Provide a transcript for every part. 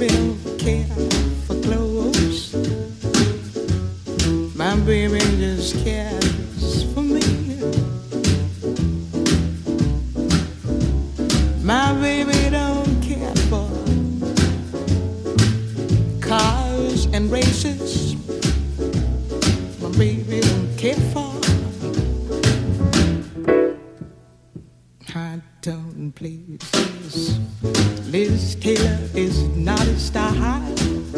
baby don't care for clothes. My baby just cares for me. My baby don't care for cars and races. My baby don't care for high-tone places. Liz Taylor is not a style,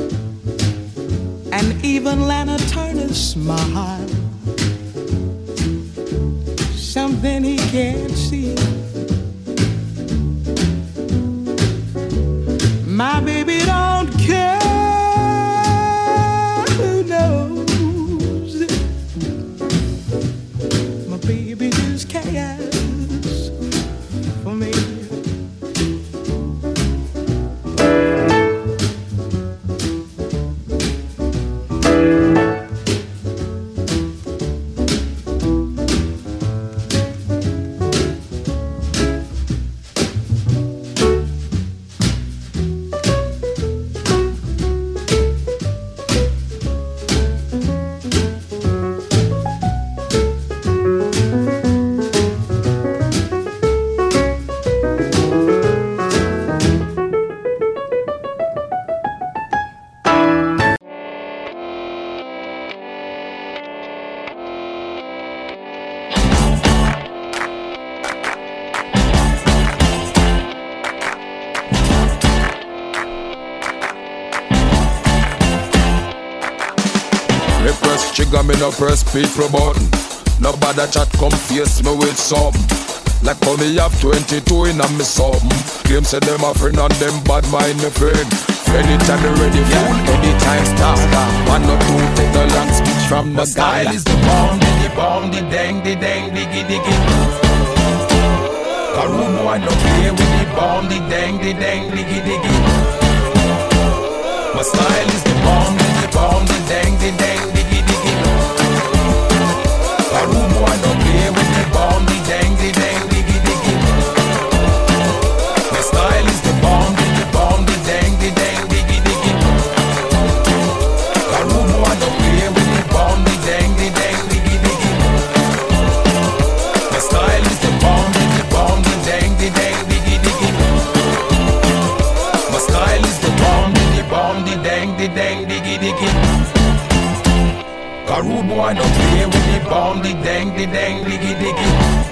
and even Lana Turner's smile, something he can't see. My baby don't care who knows. My baby just cares for me. Me press trigger, me no press people button. Nobody chat come face me with something. Like how me have 22 in a me something. Claim say them a friend and them bad mind me friend. Anytime me ready, fool, anytime stop. One or two, take the long speech from the style is the bomb, the dang, the diggy diggy. A room boy no play with the bomb, the dang, diggy diggy. My style is the bomb, the dang, diggy diggy. A room boy no play with the bomb, the dang, diggy diggy. My style is the bomb, the dang, diggy diggy. A room boy no play with the bomb, the dang, diggy diggy. My style is the bomb, the dang, diggy diggy. My style is the bomb, the dang, diggy diggy. A rude boy no play with the bomb, the dang, diggy diggy.